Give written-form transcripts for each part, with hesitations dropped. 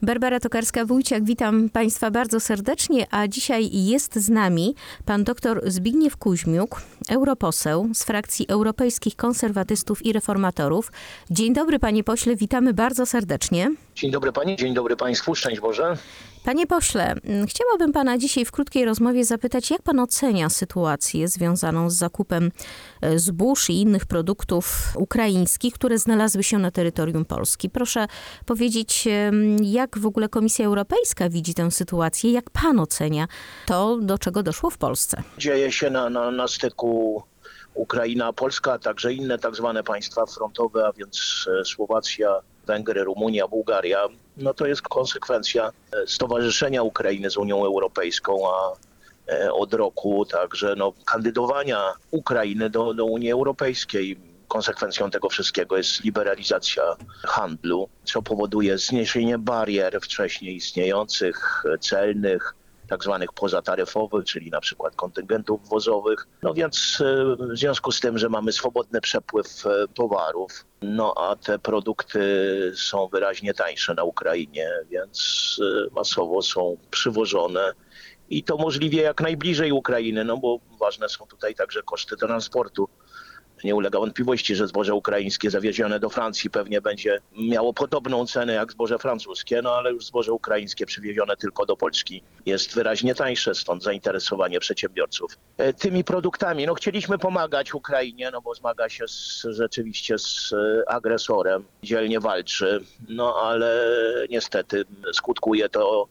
Barbara Tokarska-Wójciak, witam Państwa bardzo serdecznie, a dzisiaj jest z nami pan dr Zbigniew Kuźmiuk, europoseł z frakcji Europejskich Konserwatystów i Reformatorów. Dzień dobry, panie pośle, witamy bardzo serdecznie. Dzień dobry pani, dzień dobry państwu, szczęść Boże. Panie pośle, chciałabym pana dzisiaj w krótkiej rozmowie zapytać, jak pan ocenia sytuację związaną z zakupem zbóż i innych produktów ukraińskich, które znalazły się na terytorium Polski. Proszę powiedzieć, jak w ogóle Komisja Europejska widzi tę sytuację, jak pan ocenia to, do czego doszło w Polsce? Dzieje się na styku Ukraina, Polska, a także inne tak zwane państwa frontowe, a więc Słowacja, Węgry, Rumunia, Bułgaria. No to jest konsekwencja stowarzyszenia Ukrainy z Unią Europejską, a od roku także kandydowania Ukrainy do Unii Europejskiej. Konsekwencją tego wszystkiego jest liberalizacja handlu, co powoduje zniesienie barier wcześniej istniejących, celnych, tak zwanych pozataryfowych, czyli na przykład kontyngentów wwozowych. No więc w związku z tym, że mamy swobodny przepływ towarów, a te produkty są wyraźnie tańsze na Ukrainie, więc masowo są przywożone i to możliwie jak najbliżej Ukrainy, bo ważne są tutaj także koszty transportu. Nie ulega wątpliwości, że zboże ukraińskie zawiezione do Francji pewnie będzie miało podobną cenę jak zboże francuskie, ale już zboże ukraińskie przywiezione tylko do Polski jest wyraźnie tańsze, stąd zainteresowanie przedsiębiorców tymi produktami. Chcieliśmy pomagać Ukrainie, bo zmaga się rzeczywiście z agresorem, dzielnie walczy, ale niestety skutkuje to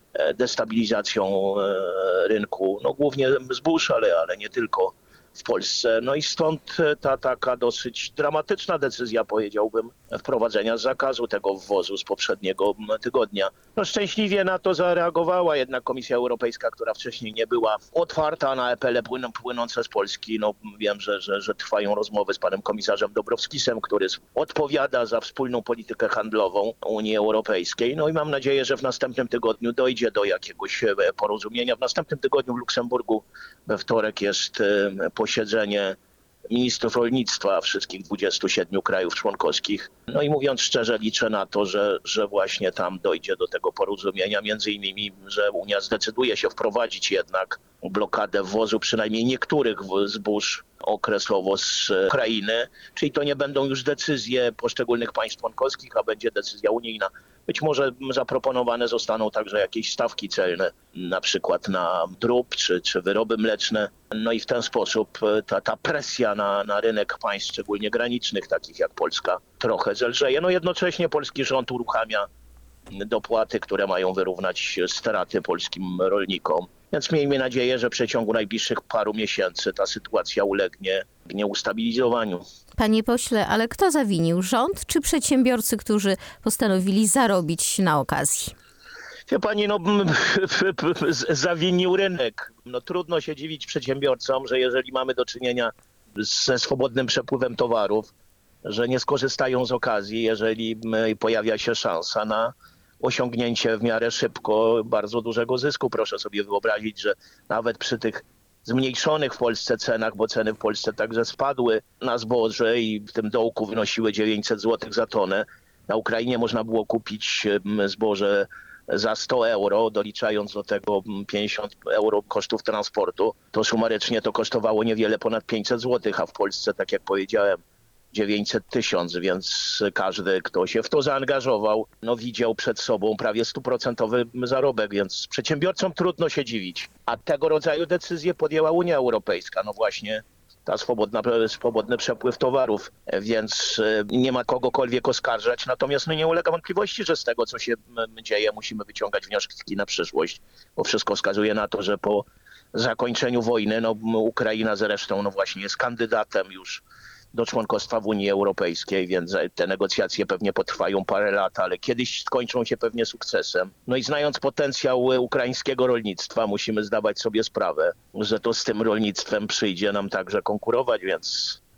destabilizacją rynku, głównie zbóż, ale nie tylko w Polsce. I stąd ta taka dosyć dramatyczna decyzja, powiedziałbym, wprowadzenia zakazu tego wwozu z poprzedniego tygodnia. Szczęśliwie na to zareagowała jednak Komisja Europejska, która wcześniej nie była otwarta na apele płynące z Polski. Wiem, że trwają rozmowy z panem komisarzem Dobrowskisem, który odpowiada za wspólną politykę handlową Unii Europejskiej. I mam nadzieję, że w następnym tygodniu dojdzie do jakiegoś porozumienia. W następnym tygodniu w Luksemburgu we wtorek jest posiedzenie ministrów rolnictwa wszystkich 27 krajów członkowskich. I mówiąc szczerze, liczę na to, że właśnie tam dojdzie do tego porozumienia. Między innymi, że Unia zdecyduje się wprowadzić jednak blokadę wwozu przynajmniej niektórych zbóż okresowo z Ukrainy. Czyli to nie będą już decyzje poszczególnych państw członkowskich, a będzie decyzja unijna. Być może zaproponowane zostaną także jakieś stawki celne, na przykład na drób czy wyroby mleczne. I w ten sposób ta presja na rynek państw, szczególnie granicznych, takich jak Polska, trochę zelżeje. Jednocześnie polski rząd uruchamia dopłaty, które mają wyrównać straty polskim rolnikom. Więc miejmy nadzieję, że w przeciągu najbliższych paru miesięcy ta sytuacja ulegnie ustabilizowaniu. Panie pośle, ale kto zawinił? Rząd czy przedsiębiorcy, którzy postanowili zarobić na okazji? Wie pani, zawinił rynek. Trudno się dziwić przedsiębiorcom, że jeżeli mamy do czynienia ze swobodnym przepływem towarów, że nie skorzystają z okazji, jeżeli pojawia się szansa na osiągnięcie w miarę szybko bardzo dużego zysku. Proszę sobie wyobrazić, że nawet przy tych zmniejszonych w Polsce cenach, bo ceny w Polsce także spadły na zboże i w tym dołku wynosiły 900 zł za tonę. Na Ukrainie można było kupić zboże za 100 euro, doliczając do tego 50 euro kosztów transportu. To sumarycznie to kosztowało niewiele ponad 500 zł, a w Polsce, tak jak powiedziałem, 900 000, więc każdy, kto się w to zaangażował, widział przed sobą prawie 100% zarobek, więc przedsiębiorcom trudno się dziwić. A tego rodzaju decyzje podjęła Unia Europejska, właśnie ta swobodny przepływ towarów, więc nie ma kogokolwiek oskarżać. Natomiast nie ulega wątpliwości, że z tego, co się dzieje, musimy wyciągać wnioski na przyszłość, bo wszystko wskazuje na to, że po zakończeniu wojny, Ukraina zresztą właśnie jest kandydatem już do członkostwa w Unii Europejskiej, więc te negocjacje pewnie potrwają parę lat, ale kiedyś skończą się pewnie sukcesem. I znając potencjał ukraińskiego rolnictwa, musimy zdawać sobie sprawę, że to z tym rolnictwem przyjdzie nam także konkurować, więc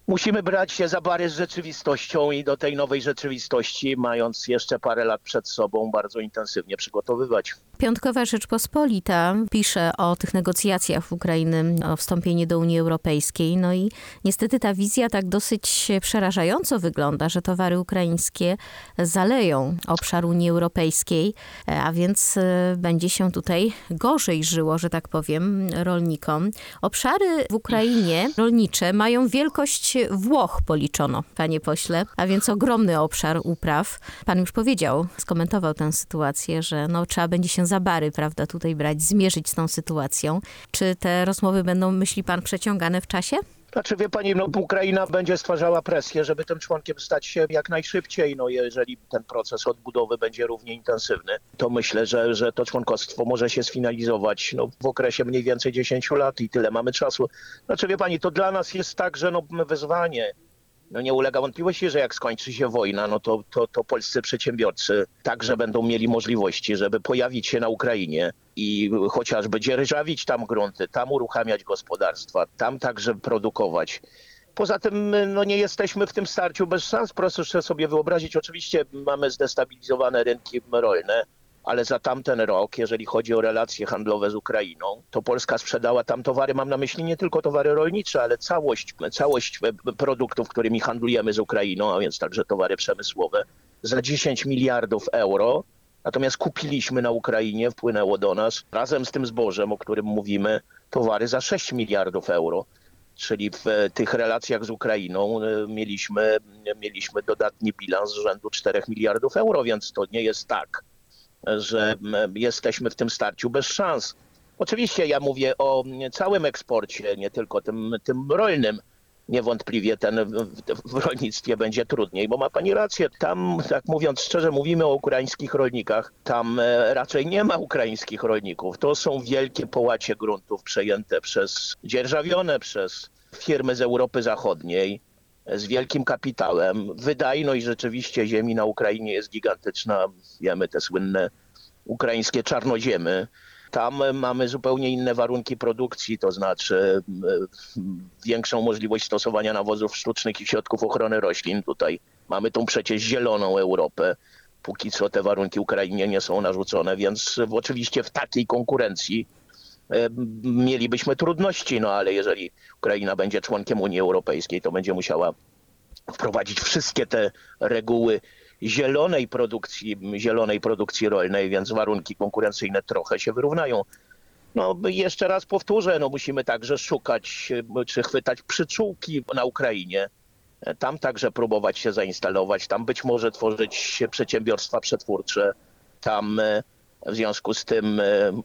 Musimy brać się za bary z rzeczywistością i do tej nowej rzeczywistości, mając jeszcze parę lat przed sobą, bardzo intensywnie przygotowywać. Piątkowa Rzeczpospolita pisze o tych negocjacjach w Ukrainy o wstąpienie do Unii Europejskiej. No i niestety ta wizja tak dosyć przerażająco wygląda, że towary ukraińskie zaleją obszar Unii Europejskiej, a więc będzie się tutaj gorzej żyło, że tak powiem, rolnikom. Obszary w Ukrainie rolnicze mają wielkość Włoch, policzono, panie pośle, a więc ogromny obszar upraw. Pan już powiedział, skomentował tę sytuację, że trzeba będzie się za bary, prawda, tutaj brać, zmierzyć z tą sytuacją. Czy te rozmowy będą, myśli pan, przeciągane w czasie? Znaczy, wie pani, Ukraina będzie stwarzała presję, żeby tym członkiem stać się jak najszybciej. Jeżeli ten proces odbudowy będzie równie intensywny, to myślę, że to członkostwo może się sfinalizować w okresie mniej więcej 10 lat i tyle mamy czasu. Znaczy, wie pani, to dla nas jest tak, że wyzwanie. Nie ulega wątpliwości, że jak skończy się wojna, to polscy przedsiębiorcy także będą mieli możliwości, żeby pojawić się na Ukrainie i chociażby dzierżawić tam grunty, tam uruchamiać gospodarstwa, tam także produkować. Poza tym nie jesteśmy w tym starciu bez szans. Proszę sobie wyobrazić, oczywiście mamy zdestabilizowane rynki rolne, ale za tamten rok, jeżeli chodzi o relacje handlowe z Ukrainą, to Polska sprzedała tam towary, mam na myśli nie tylko towary rolnicze, ale całość produktów, którymi handlujemy z Ukrainą, a więc także towary przemysłowe, za 10 miliardów euro. Natomiast kupiliśmy na Ukrainie, wpłynęło do nas, razem z tym zbożem, o którym mówimy, towary za 6 miliardów euro. Czyli w tych relacjach z Ukrainą mieliśmy dodatni bilans rzędu 4 miliardów euro, więc to nie jest tak, że jesteśmy w tym starciu bez szans. Oczywiście ja mówię o całym eksporcie, nie tylko tym rolnym. Niewątpliwie w rolnictwie będzie trudniej, bo ma pani rację. Tam, tak mówiąc szczerze, mówimy o ukraińskich rolnikach. Tam raczej nie ma ukraińskich rolników. To są wielkie połacie gruntów przejęte dzierżawione przez firmy z Europy Zachodniej, z wielkim kapitałem. Wydajność rzeczywiście ziemi na Ukrainie jest gigantyczna. Wiemy te słynne ukraińskie czarnoziemy. Tam mamy zupełnie inne warunki produkcji, to znaczy większą możliwość stosowania nawozów sztucznych i środków ochrony roślin. Tutaj mamy tą przecież zieloną Europę. Póki co te warunki Ukrainie nie są narzucone, więc oczywiście w takiej konkurencji mielibyśmy trudności, ale jeżeli Ukraina będzie członkiem Unii Europejskiej, to będzie musiała wprowadzić wszystkie te reguły zielonej produkcji rolnej, więc warunki konkurencyjne trochę się wyrównają. Jeszcze raz powtórzę, musimy także szukać czy chwytać przyczółki na Ukrainie. Tam także próbować się zainstalować, tam być może tworzyć przedsiębiorstwa przetwórcze, tam w związku z tym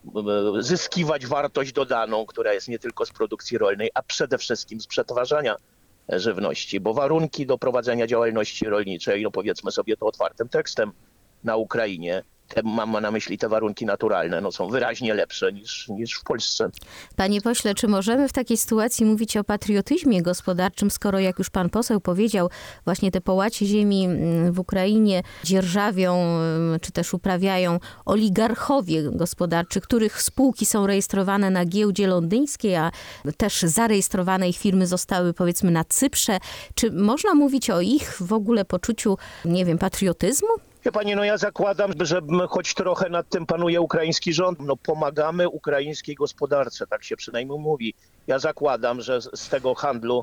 zyskiwać wartość dodaną, która jest nie tylko z produkcji rolnej, a przede wszystkim z przetwarzania żywności, bo warunki do prowadzenia działalności rolniczej, powiedzmy sobie to otwartym tekstem, na Ukrainie, mam na myśli te warunki naturalne, są wyraźnie lepsze niż w Polsce. Panie pośle, czy możemy w takiej sytuacji mówić o patriotyzmie gospodarczym, skoro, jak już pan poseł powiedział, właśnie te połacie ziemi w Ukrainie dzierżawią, czy też uprawiają oligarchowie gospodarczy, których spółki są rejestrowane na giełdzie londyńskiej, a też zarejestrowane ich firmy zostały, powiedzmy, na Cyprze. Czy można mówić o ich w ogóle poczuciu, patriotyzmu? Wie pani, ja zakładam, że choć trochę nad tym panuje ukraiński rząd, pomagamy ukraińskiej gospodarce, tak się przynajmniej mówi. Ja zakładam, że z tego handlu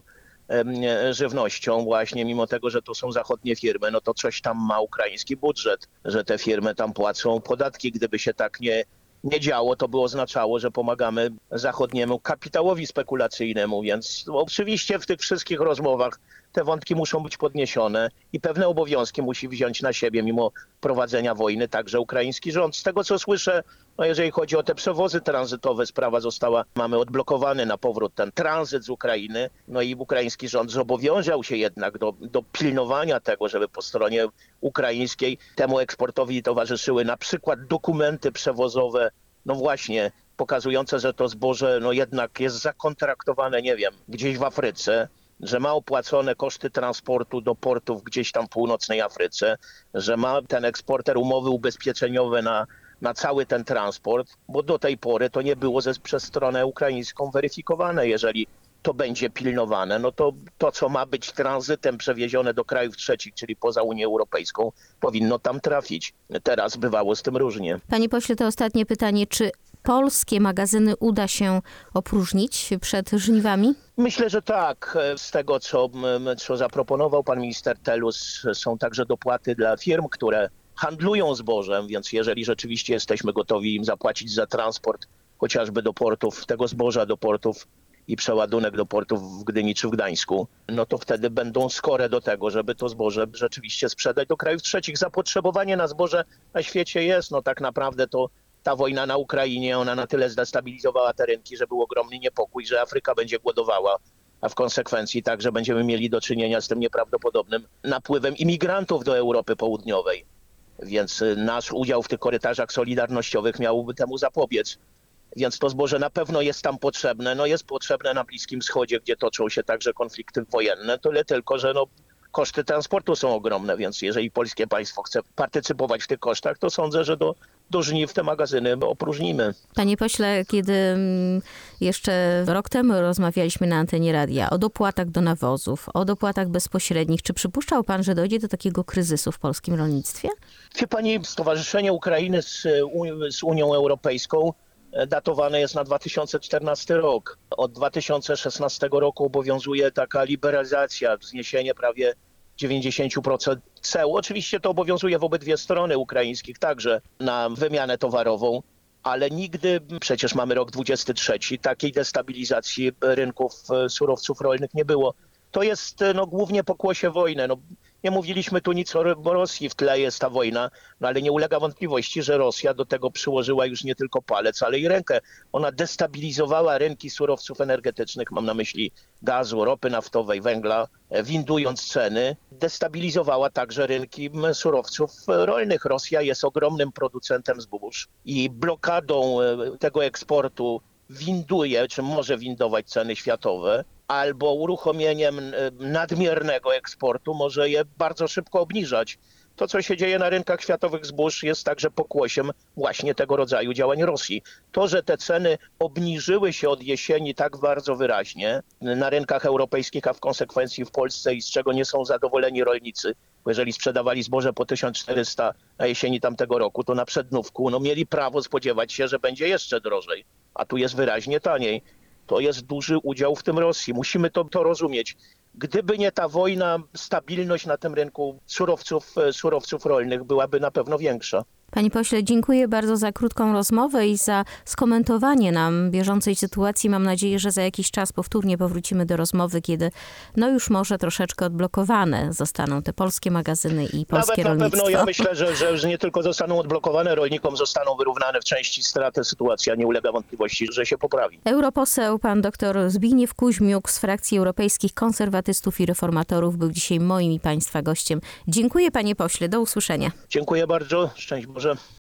żywnością właśnie, mimo tego, że to są zachodnie firmy, to coś tam ma ukraiński budżet, że te firmy tam płacą podatki. Gdyby się tak nie działo, to by oznaczało, że pomagamy zachodniemu kapitałowi spekulacyjnemu, więc oczywiście w tych wszystkich rozmowach te wątki muszą być podniesione i pewne obowiązki musi wziąć na siebie mimo prowadzenia wojny także ukraiński rząd. Z tego co słyszę, jeżeli chodzi o te przewozy tranzytowe, mamy odblokowany na powrót ten tranzyt z Ukrainy, i ukraiński rząd zobowiązał się jednak do pilnowania tego, żeby po stronie ukraińskiej temu eksportowi towarzyszyły na przykład dokumenty przewozowe, właśnie pokazujące, że to zboże jednak jest zakontraktowane, gdzieś w Afryce, że ma opłacone koszty transportu do portów gdzieś tam w północnej Afryce, że ma ten eksporter umowy ubezpieczeniowe na cały ten transport, bo do tej pory to nie było przez stronę ukraińską weryfikowane. Jeżeli to będzie pilnowane, no to co ma być tranzytem przewiezione do krajów trzecich, czyli poza Unię Europejską, powinno tam trafić. Teraz bywało z tym różnie. Panie pośle, to ostatnie pytanie. Czy polskie magazyny uda się opróżnić przed żniwami? Myślę, że tak. Z tego, co zaproponował pan minister Telus, są także dopłaty dla firm, które handlują zbożem, więc jeżeli rzeczywiście jesteśmy gotowi im zapłacić za transport, chociażby do portów, tego zboża do portów i przeładunek do portów w Gdyni czy w Gdańsku, no to wtedy będą skore do tego, żeby to zboże rzeczywiście sprzedać do krajów trzecich. Zapotrzebowanie na zboże na świecie jest, no tak naprawdę to ta wojna na Ukrainie, ona na tyle zdestabilizowała te rynki, że był ogromny niepokój, że Afryka będzie głodowała, a w konsekwencji także będziemy mieli do czynienia z tym nieprawdopodobnym napływem imigrantów do Europy Południowej. Więc nasz udział w tych korytarzach solidarnościowych miałby temu zapobiec. Więc to zboże na pewno jest tam potrzebne. No jest potrzebne na Bliskim Wschodzie, gdzie toczą się także konflikty wojenne. Tyle tylko, że koszty transportu są ogromne, więc jeżeli polskie państwo chce partycypować w tych kosztach, to sądzę, że do żniw te magazyny opróżnimy. Panie pośle, kiedy jeszcze rok temu rozmawialiśmy na antenie radia o dopłatach do nawozów, o dopłatach bezpośrednich, czy przypuszczał pan, że dojdzie do takiego kryzysu w polskim rolnictwie? Wie pani, Stowarzyszenie Ukrainy z Unią Europejską datowane jest na 2014 rok. Od 2016 roku obowiązuje taka liberalizacja, zniesienie prawie 90% ceł. Oczywiście to obowiązuje w obydwie strony ukraińskich także na wymianę towarową, ale nigdy, przecież mamy rok 23, takiej destabilizacji rynków surowców rolnych nie było. To jest głównie pokłosie wojny. Nie mówiliśmy tu nic o Rosji, w tle jest ta wojna, ale nie ulega wątpliwości, że Rosja do tego przyłożyła już nie tylko palec, ale i rękę. Ona destabilizowała rynki surowców energetycznych, mam na myśli gazu, ropy naftowej, węgla, windując ceny. Destabilizowała także rynki surowców rolnych. Rosja jest ogromnym producentem zbóż i blokadą tego eksportu winduje, czy może windować ceny światowe, albo uruchomieniem nadmiernego eksportu może je bardzo szybko obniżać. To, co się dzieje na rynkach światowych zbóż, jest także pokłosiem właśnie tego rodzaju działań Rosji. To, że te ceny obniżyły się od jesieni tak bardzo wyraźnie na rynkach europejskich, a w konsekwencji w Polsce i z czego nie są zadowoleni rolnicy, bo jeżeli sprzedawali zboże po 1400 na jesieni tamtego roku, to na przednówku mieli prawo spodziewać się, że będzie jeszcze drożej, a tu jest wyraźnie taniej. To jest duży udział w tym Rosji. Musimy to rozumieć. Gdyby nie ta wojna, stabilność na tym rynku surowców rolnych byłaby na pewno większa. Panie pośle, dziękuję bardzo za krótką rozmowę i za skomentowanie nam bieżącej sytuacji. Mam nadzieję, że za jakiś czas powtórnie powrócimy do rozmowy, kiedy już może troszeczkę odblokowane zostaną te polskie magazyny i polskie rolnictwo. Na pewno ja myślę, że nie tylko zostaną odblokowane, rolnikom zostaną wyrównane w części straty. Sytuacja nie ulega wątpliwości, że się poprawi. Europoseł pan dr Zbigniew Kuźmiuk z frakcji Europejskich Konserwatystów i Reformatorów był dzisiaj moim i państwa gościem. Dziękuję panie pośle, do usłyszenia. Dziękuję bardzo, szczęść Boże.